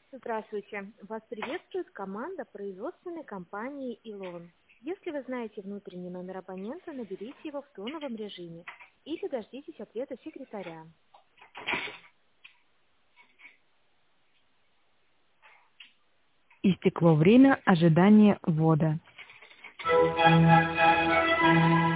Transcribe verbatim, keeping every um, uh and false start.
Здравствуйте. Вас приветствует команда производственной компании «Илон». Если вы знаете внутренний номер абонента, наберите его в тоновом режиме или дождитесь ответа секретаря. Истекло время ожидания ввода.